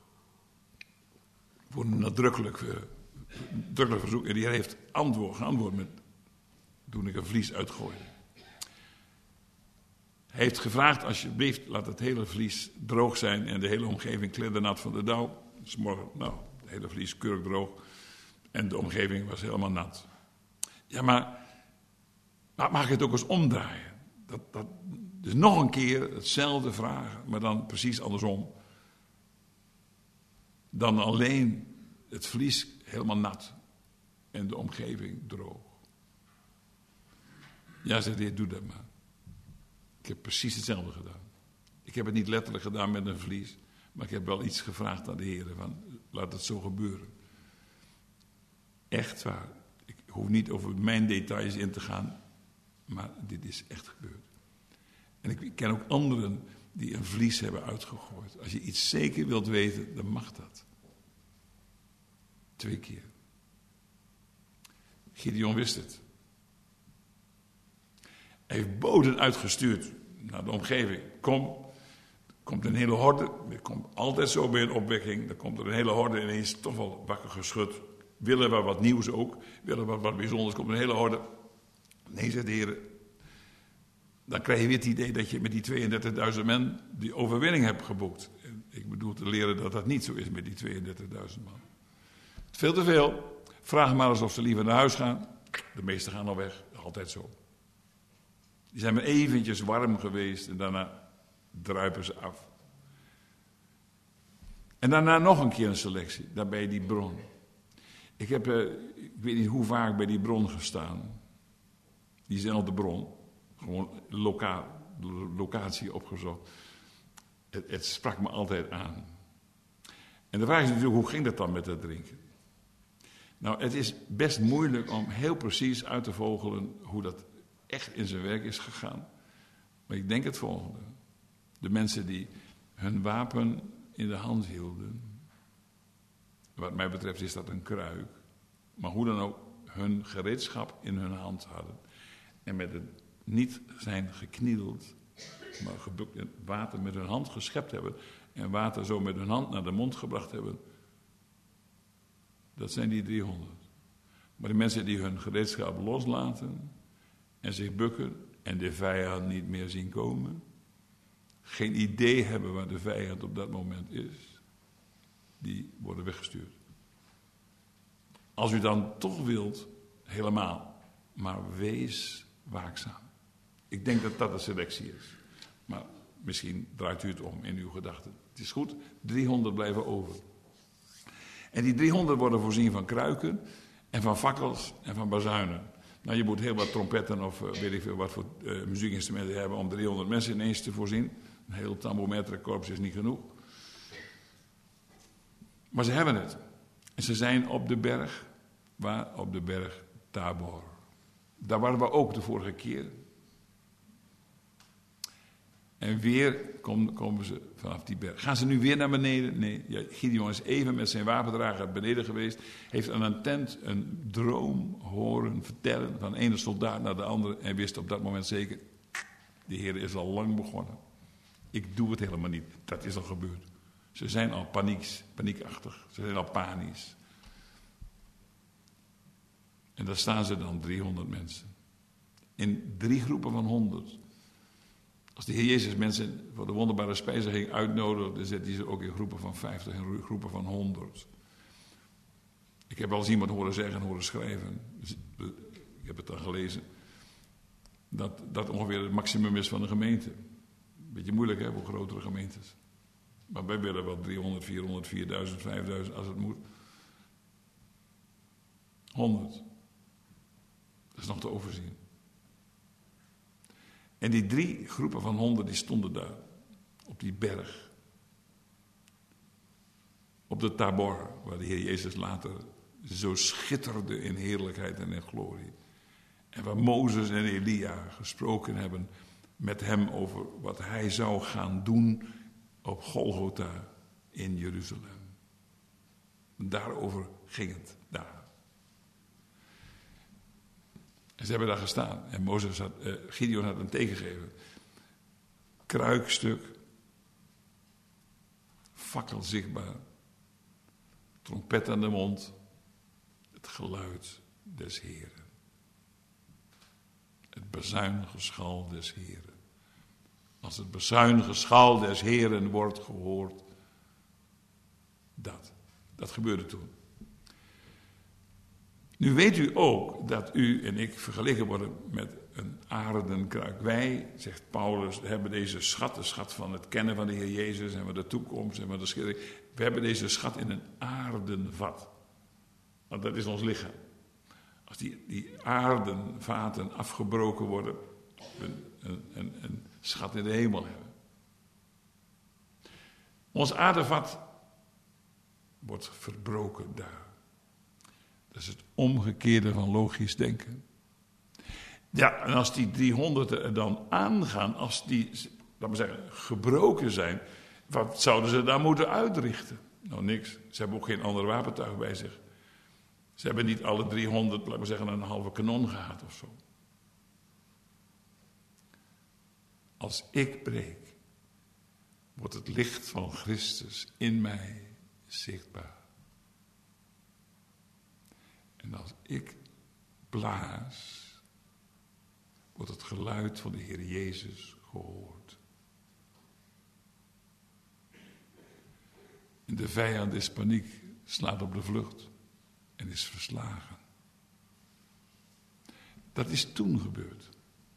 Voor een nadrukkelijk verzoek. En die heeft geantwoord met toen ik een vlies uitgooide. Hij heeft gevraagd, alsjeblieft, laat het hele vlies droog zijn en de hele omgeving kliddernat van de dauw. Dus morgen, de hele vlies kurkdroog en de omgeving was helemaal nat. Ja, maar mag ik het ook eens omdraaien? Dus nog een keer hetzelfde vragen, maar dan precies andersom. Dan alleen het vlies helemaal nat en de omgeving droog. Ja, zei de Heer, doe dat maar. Ik heb precies hetzelfde gedaan. Ik heb het niet letterlijk gedaan met een vlies, maar ik heb wel iets gevraagd aan de Heer van, laat het zo gebeuren. Echt waar. Ik hoef niet over mijn details in te gaan, maar dit is echt gebeurd. En ik ken ook anderen die een vlies hebben uitgegooid. Als je iets zeker wilt weten, dan mag dat. 2 keer. Gideon wist het. Hij heeft boden uitgestuurd naar de omgeving. Komt een hele horde. Er komt altijd zo bij een opwekking. Dan komt er een hele horde ineens toch wel wakker geschud. Willen we wat nieuws ook? Willen we wat bijzonders? Komt een hele horde. Nee, zegt de Heer. Dan krijg je weer het idee dat je met die 32.000 men die overwinning hebt geboekt. Ik bedoel te leren dat dat niet zo is met die 32.000 man. Veel te veel. Vraag maar eens of ze liever naar huis gaan. De meesten gaan al weg. Altijd zo. Die zijn maar eventjes warm geweest en daarna druipen ze af. En daarna nog een keer een selectie, daar bij die bron. Ik weet niet hoe vaak bij die bron gestaan. Die zijn op de bron. Gewoon locatie opgezocht. Het sprak me altijd aan. En de vraag is natuurlijk, hoe ging dat dan met het drinken? Nou, het is best moeilijk om heel precies uit te vogelen hoe dat echt in zijn werk is gegaan. Maar ik denk het volgende. De mensen die hun wapen in de hand hielden. Wat mij betreft is dat een kruik. Maar hoe dan ook hun gereedschap in hun hand hadden. En met het niet zijn geknield, maar gebukt en water met hun hand geschept hebben. En water zo met hun hand naar de mond gebracht hebben. Dat zijn die 300. Maar de mensen die hun gereedschap loslaten en zich bukken en de vijand niet meer zien komen, geen idee hebben waar de vijand op dat moment is, die worden weggestuurd. Als u dan toch wilt, helemaal, maar wees waakzaam. Ik denk dat dat de selectie is. Maar misschien draait u het om in uw gedachten. Het is goed, 300 blijven over. En die 300 worden voorzien van kruiken en van fakkels en van bazuinen. Nou, je moet heel wat trompetten of weet ik veel wat voor muziekinstrumenten hebben om 300 mensen ineens te voorzien. Een heel tambourmetre-korps is niet genoeg. Maar ze hebben het. En ze zijn op de berg. Waar? Op de berg Tabor. Daar waren we ook de vorige keer. En weer komen ze vanaf die berg. Gaan ze nu weer naar beneden? Nee, ja, Gideon is even met zijn wapendrager beneden geweest. Heeft aan een tent een droom horen vertellen van de ene soldaat naar de andere. En wist op dat moment zeker, de Heer is al lang begonnen. Ik doe het helemaal niet. Dat is al gebeurd. Ze zijn al paniekachtig. Ze zijn al panisch. En daar staan ze dan, 300 mensen. In 3 groepen van 100. Als de Heer Jezus mensen voor de wonderbare spijziging uitnodigt, dan zet hij ze ook in groepen van 50 en groepen van 100. Ik heb wel eens iemand horen zeggen en horen schrijven, ik heb het dan gelezen, dat dat ongeveer het maximum is van een gemeente. Beetje moeilijk hè, voor grotere gemeentes. Maar wij willen wel 300, 400, 4000, 5000 als het moet. 100. Dat is nog te overzien. En die 3 groepen van honden die stonden daar. Op die berg. Op de Tabor, waar de Heer Jezus later zo schitterde in heerlijkheid en in glorie. En waar Mozes en Elia gesproken hebben met hem over wat hij zou gaan doen op Golgotha in Jeruzalem. Daarover ging het daar. En ze hebben daar gestaan. En Gideon had een teken gegeven. Kruikstuk. Fakkel zichtbaar. Trompet aan de mond. Het geluid des Heren. Het bazuingeschal des Heren. Als het bazuingeschal des Heren wordt gehoord. Dat gebeurde toen. Nu weet u ook dat u en ik vergeleken worden met een aardenkruik. Wij, zegt Paulus, hebben deze schat, de schat van het kennen van de Heer Jezus en van de toekomst en van de schildering. We hebben deze schat in een aardenvat. Want dat is ons lichaam. Als die aardenvaten afgebroken worden, een schat in de hemel hebben. Ons aardevat wordt verbroken daar. Dat is het omgekeerde van logisch denken. Ja, en als die 300 er dan aangaan, als die, laten we zeggen, gebroken zijn, wat zouden ze daar moeten uitrichten? Nou, niks. Ze hebben ook geen ander wapentuig bij zich. Ze hebben niet alle 300, laten we zeggen, een halve kanon gehad of zo. Als ik preek, wordt het licht van Christus in mij zichtbaar. En als ik blaas, wordt het geluid van de Heer Jezus gehoord. En de vijand is paniek, slaat op de vlucht en is verslagen. Dat is toen gebeurd.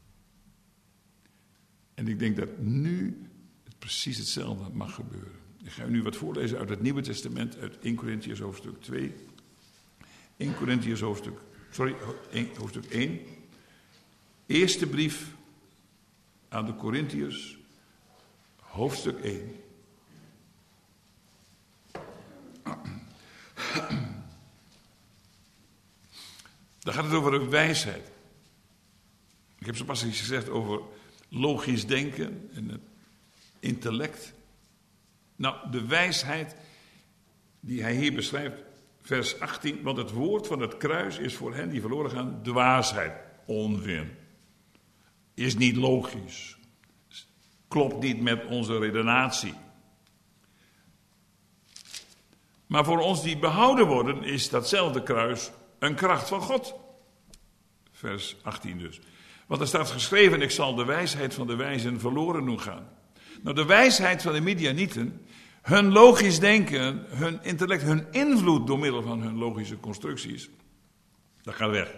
En ik denk dat nu het precies hetzelfde mag gebeuren. Ik ga u nu wat voorlezen uit het Nieuwe Testament, uit 1 Korintiërs hoofdstuk 2. 1 Korintiërs hoofdstuk 1. Eerste brief aan de Korintiërs, hoofdstuk 1. Daar gaat het over de wijsheid. Ik heb zo pas iets gezegd over logisch denken en het intellect. Nou, de wijsheid die hij hier beschrijft, vers 18. Want het woord van het kruis is voor hen die verloren gaan dwaasheid, onzin. Is niet logisch. Klopt niet met onze redenatie. Maar voor ons die behouden worden, is datzelfde kruis een kracht van God. Vers 18 dus. Want er staat geschreven, ik zal de wijsheid van de wijzen verloren doen gaan. Nou, de wijsheid van de Midianieten, hun logisch denken, hun intellect, hun invloed door middel van hun logische constructies, dat gaat weg.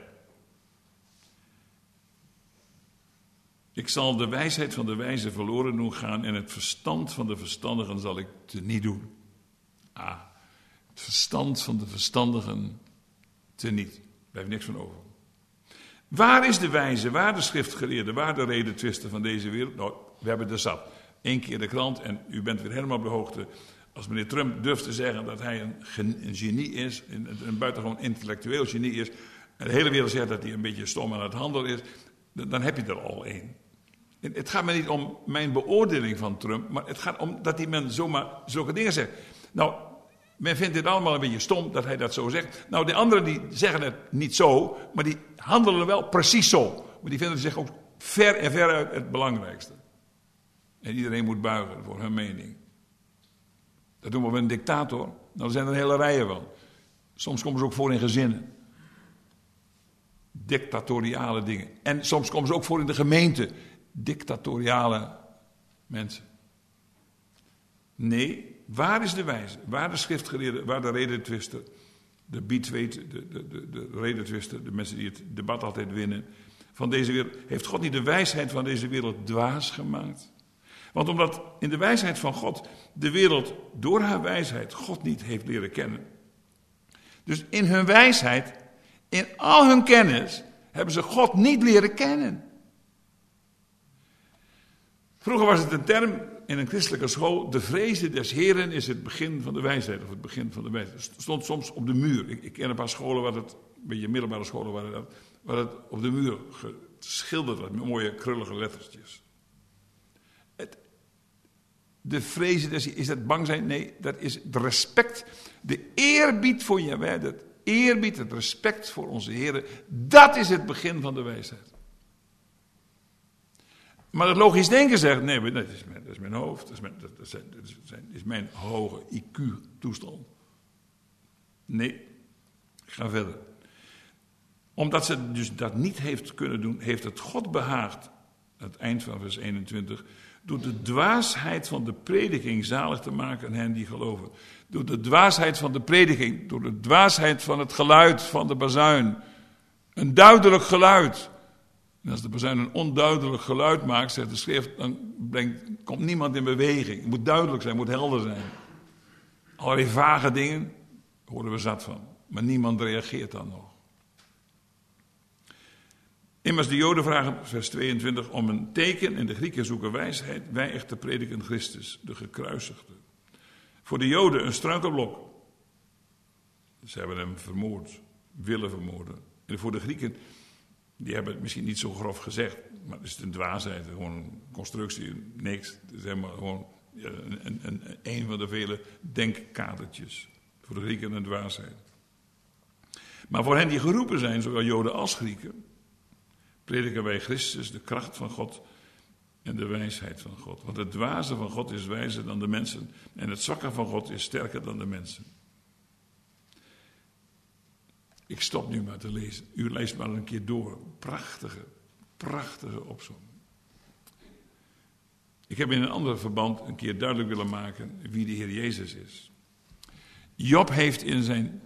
Ik zal de wijsheid van de wijzen verloren doen gaan en het verstand van de verstandigen zal ik teniet doen. Het verstand van de verstandigen teniet. Er blijft niks van over. Waar is de wijze, waar de schriftgeleerde, waar de redetwisten van deze wereld? Nou, we hebben er zat. 1 keer de krant en u bent weer helemaal op de hoogte. Als meneer Trump durft te zeggen dat hij een genie is, een buitengewoon intellectueel genie is, en de hele wereld zegt dat hij een beetje stom aan het handelen is, dan heb je er al één. Het gaat me niet om mijn beoordeling van Trump, maar het gaat om dat die men zomaar zulke dingen zegt. Nou, men vindt dit allemaal een beetje stom dat hij dat zo zegt. Nou, de anderen die zeggen het niet zo, maar die handelen wel precies zo. Maar die vinden zich ook ver en veruit het belangrijkste. En iedereen moet buigen voor hun mening. Dat doen we met een dictator. Nou, er zijn er hele rijen van. Soms komen ze ook voor in gezinnen. Dictatoriale dingen. En soms komen ze ook voor in de gemeente. Dictatoriale mensen. Nee, waar is de wijze? Waar de schriftgeleerde, waar de redetwister, de redetwister, de mensen die het debat altijd winnen van deze wereld, heeft God niet de wijsheid van deze wereld dwaas gemaakt? Want omdat in de wijsheid van God de wereld door haar wijsheid God niet heeft leren kennen. Dus in hun wijsheid, in al hun kennis, hebben ze God niet leren kennen. Vroeger was het een term in een christelijke school. De vreze des Heren is het begin van de wijsheid. Of het begin van de wijsheid. Het stond soms op de muur. Ik ken een paar scholen waar het, een beetje middelbare scholen, waar het op de muur geschilderd was. Met mooie krullige lettertjes. De vreze des Heren, is dat bang zijn? Nee, dat is het respect. De eerbied voor Jahweh. Het eerbied, het respect voor onze Heren. Dat is het begin van de wijsheid. Maar het logisch denken zegt, nee, dat is mijn hoofd, dat is mijn hoge IQ-toestand. Nee, ik ga verder. Omdat ze dus dat niet heeft kunnen doen, heeft het God behaagd, het eind van vers 21, door de dwaasheid van de prediking zalig te maken aan hen die geloven. Door de dwaasheid van de prediking, door de dwaasheid van het geluid van de bazuin. Een duidelijk geluid. En als de bazuin een onduidelijk geluid maakt, zegt de schrift, dan komt niemand in beweging. Het moet duidelijk zijn, het moet helder zijn. Allerlei vage dingen, daar worden we zat van. Maar niemand reageert dan nog. Immers de Joden vragen, vers 22, om een teken en de Grieken zoeken wijsheid. Wij echter prediken Christus, de gekruisigde. Voor de Joden een struikelblok. Ze hebben hem vermoord, willen vermoorden. En voor de Grieken, die hebben het misschien niet zo grof gezegd, maar het is een dwaasheid, gewoon een constructie, niks. Het is helemaal gewoon een van de vele denkkadertjes. Voor de Grieken een dwaasheid. Maar voor hen die geroepen zijn, zowel Joden als Grieken, prediken wij Christus, de kracht van God en de wijsheid van God. Want het dwaze van God is wijzer dan de mensen en het zwakke van God is sterker dan de mensen. Ik stop nu maar te lezen. U leest maar een keer door. Prachtige opzomming. Ik heb in een ander verband een keer duidelijk willen maken wie de Heer Jezus is. Job heeft in zijn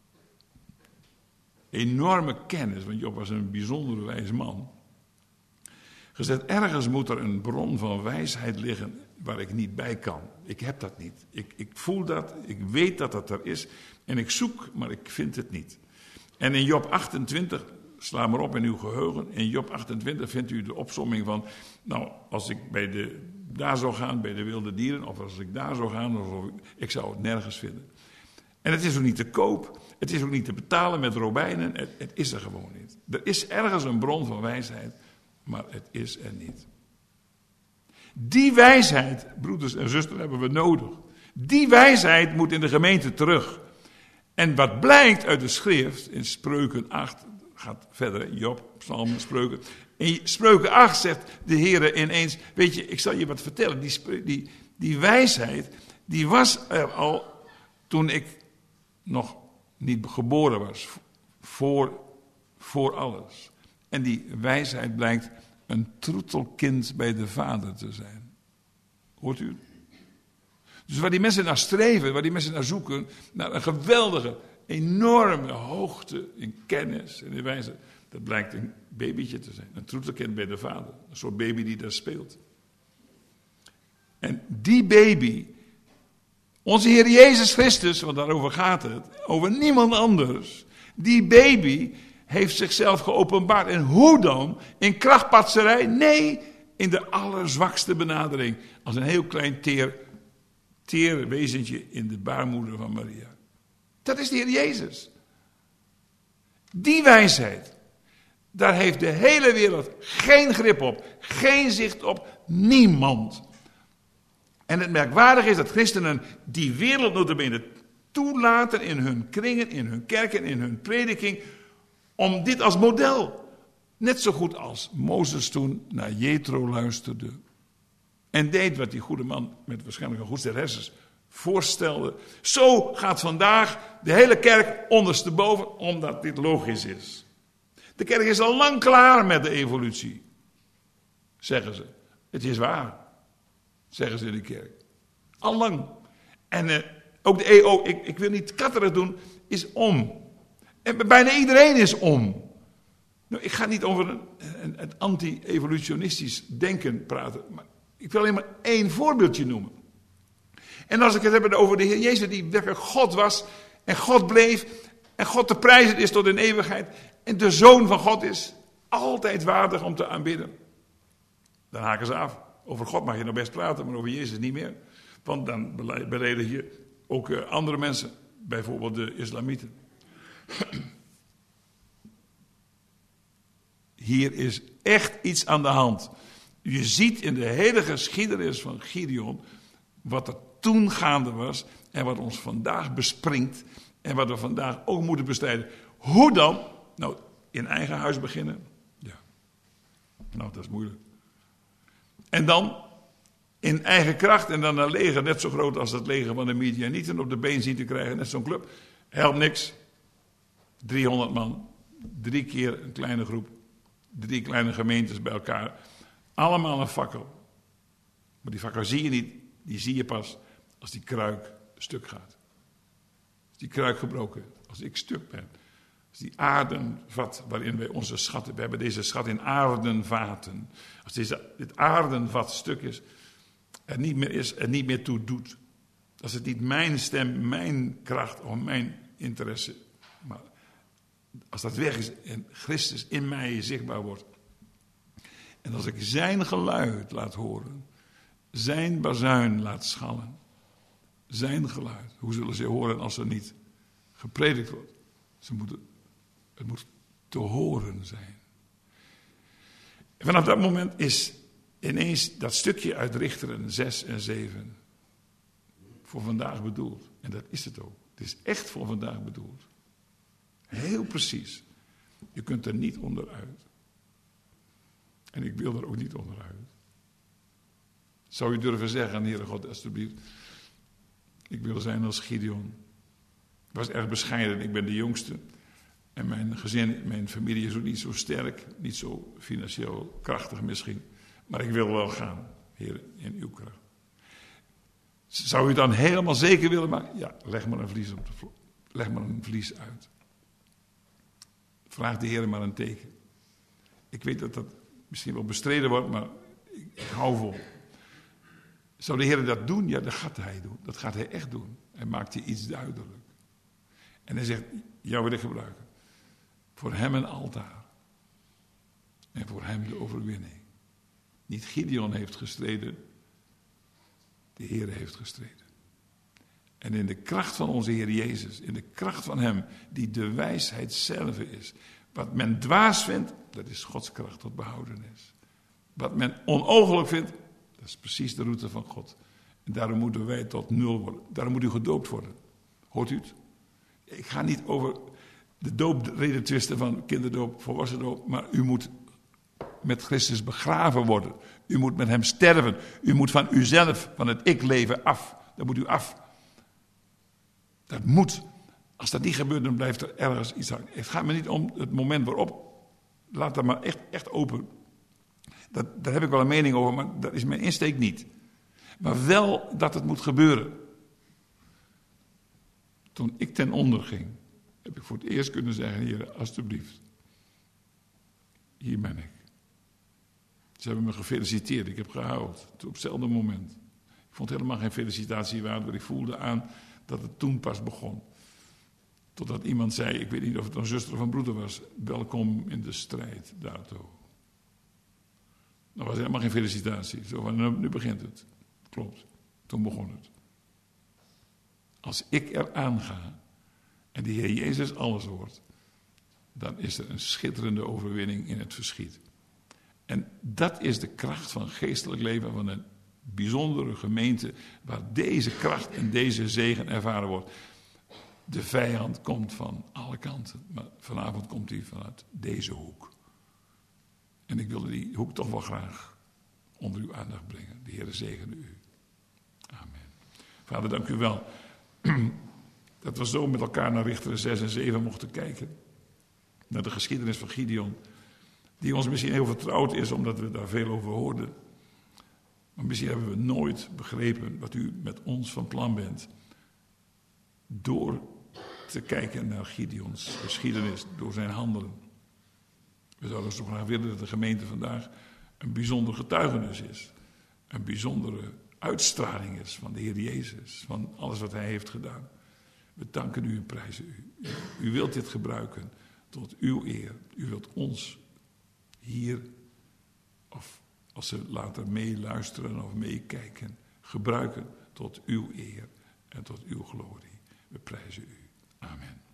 enorme kennis, want Job was een bijzonder wijs man, gezegd, ergens moet er een bron van wijsheid liggen waar ik niet bij kan. Ik heb dat niet. Ik voel dat, ik weet dat dat er is en ik zoek, maar ik vind het niet. En in Job 28, sla maar op in uw geheugen, in Job 28 vindt u de opsomming van, nou, als ik daar zou gaan bij de wilde dieren, of als ik daar zou gaan, ik zou het nergens vinden. En het is ook niet te koop, het is ook niet te betalen met robijnen, het is er gewoon niet. Er is ergens een bron van wijsheid, maar het is er niet. Die wijsheid, broeders en zusters, hebben we nodig. Die wijsheid moet in de gemeente terug. En wat blijkt uit de schrift, in Spreuken 8, gaat verder, Job, Psalmen, Spreuken. In Spreuken 8 zegt de Heer ineens, weet je, ik zal je wat vertellen. Die wijsheid, die was er al toen ik nog niet geboren was. Voor alles. En die wijsheid blijkt een troetelkind bij de Vader te zijn. Hoort u het? Dus waar die mensen naar streven, waar die mensen naar zoeken, naar een geweldige, enorme hoogte in kennis en in wijsheid, dat blijkt een babytje te zijn. Een troetelkind bij de Vader. Een soort baby die daar speelt. En die baby, onze Heer Jezus Christus, want daarover gaat het, over niemand anders. Die baby heeft zichzelf geopenbaard. En hoe dan? In krachtpatserij? Nee, in de allerzwakste benadering. Als een heel klein teer wezentje in de baarmoeder van Maria. Dat is de Heer Jezus. Die wijsheid, daar heeft de hele wereld geen grip op, geen zicht op, niemand. En het merkwaardige is dat christenen die wereld notabene toelaten in hun kringen, in hun kerken, in hun prediking, om dit als model. Net zo goed als Mozes toen naar Jethro luisterde en deed wat die goede man met waarschijnlijk een goed stel hersens voorstelde. Zo gaat vandaag de hele kerk ondersteboven, omdat dit logisch is. De kerk is al lang klaar met de evolutie, zeggen ze. Het is waar, zeggen ze in de kerk. Al lang. En ook de EO, ik wil niet katterig doen, is om. En bijna iedereen is om. Nou, ik ga niet over een anti-evolutionistisch denken praten, maar ik wil alleen maar één voorbeeldje noemen. En als ik het heb over de Heer Jezus, die werkelijk God was en God bleef en God te prijzen is tot in eeuwigheid en de Zoon van God is, altijd waardig om te aanbidden. Dan haken ze af. Over God mag je nog best praten, maar over Jezus niet meer. Want dan beledig je ook andere mensen, bijvoorbeeld de islamieten. Hier is echt iets aan de hand. Je ziet in de hele geschiedenis van Gideon wat er toen gaande was en wat ons vandaag bespringt en wat we vandaag ook moeten bestrijden. Hoe dan? Nou, in eigen huis beginnen. Ja. Nou, dat is moeilijk. En dan in eigen kracht en dan een leger net zo groot als het leger van de Midianieten op de been zien te krijgen. Net zo'n club. Helpt niks. 300 man. 3 keer een kleine groep. 3 kleine gemeentes bij elkaar. Allemaal een fakkel. Maar die fakkel zie je niet. Die zie je pas als die kruik stuk gaat. Als die kruik gebroken. Als ik stuk ben. Als die aardenvat waarin wij onze schatten... We hebben deze schat in aardenvaten. Als dit aardenvat stuk is... Er niet meer is en niet meer toe doet. Als het niet mijn stem, mijn kracht of mijn interesse... Maar als dat weg is en Christus in mij zichtbaar wordt... En als ik zijn geluid laat horen... Zijn bazuin laat schallen... Zijn geluid. Hoe zullen ze horen als er niet gepredikt wordt? Het moet te horen zijn. En vanaf dat moment is ineens dat stukje uit Richteren 6 en 7... voor vandaag bedoeld. En dat is het ook. Het is echt voor vandaag bedoeld. Heel precies. Je kunt er niet onderuit. En ik wil er ook niet onderuit. Zou u durven zeggen, Heere God, alstublieft... Ik wil zijn als Gideon. Ik was erg bescheiden, ik ben de jongste. En mijn gezin, mijn familie is ook niet zo sterk. Niet zo financieel krachtig misschien. Maar ik wil wel gaan, Heer, in uw kracht. Zou u dan helemaal zeker willen maken? Ja, leg maar een vlies op de vloer. Leg maar een vlies uit. Vraag de Heer maar een teken. Ik weet dat dat misschien wel bestreden wordt, maar ik hou vol. Zou de Heer dat doen? Ja, dat gaat hij doen. Dat gaat hij echt doen. Hij maakt je iets duidelijk. En hij zegt, jou wil ik gebruiken. Voor hem een altaar. En voor hem de overwinning. Niet Gideon heeft gestreden. De Heer heeft gestreden. En in de kracht van onze Heer Jezus. In de kracht van hem. Die de wijsheid zelf is. Wat men dwaas vindt. Dat is Gods kracht tot behoudenis. Wat men onogelijk vindt. Dat is precies de route van God. En daarom moeten wij tot 0 worden. Daarom moet u gedoopt worden. Hoort u het? Ik ga niet over de doopreden twisten van kinderdoop, volwassen doop. Maar u moet met Christus begraven worden. U moet met hem sterven. U moet van uzelf, van het ik-leven af. Dat moet u af. Dat moet. Als dat niet gebeurt, dan blijft er ergens iets hangen. Het gaat me niet om het moment waarop. Laat dat maar echt open. Daar heb ik wel een mening over, maar dat is mijn insteek niet. Maar wel dat het moet gebeuren. Toen ik ten onder ging, heb ik voor het eerst kunnen zeggen, Heer, alstublieft. Hier ben ik. Ze hebben me gefeliciteerd, ik heb gehuild. Op hetzelfde moment. Ik vond helemaal geen felicitatie waard, maar ik voelde aan dat het toen pas begon. Totdat iemand zei, ik weet niet of het een zuster of een broeder was, welkom in de strijd daartoe. Dat was helemaal geen felicitatie. Zo van, nu begint het. Klopt, toen begon het. Als ik eraan ga en de Heer Jezus alles hoort, dan is er een schitterende overwinning in het verschiet. En dat is de kracht van geestelijk leven van een bijzondere gemeente waar deze kracht en deze zegen ervaren wordt. De vijand komt van alle kanten, maar vanavond komt hij vanuit deze hoek. En ik wilde die hoek toch wel graag onder uw aandacht brengen. De Heer zegene u. Amen. Vader, dank u wel dat we zo met elkaar naar Richteren 6 en 7 mochten kijken. Naar de geschiedenis van Gideon. Die ons misschien heel vertrouwd is, omdat we daar veel over hoorden. Maar misschien hebben we nooit begrepen wat u met ons van plan bent. Door te kijken naar Gideons geschiedenis, door zijn handelen. We zouden zo graag willen dat de gemeente vandaag een bijzonder getuigenis is. Een bijzondere uitstraling is van de Heer Jezus. Van alles wat hij heeft gedaan. We danken u en prijzen u. U wilt dit gebruiken tot uw eer. U wilt ons hier, of als ze later meeluisteren of meekijken, gebruiken tot uw eer en tot uw glorie. We prijzen u. Amen.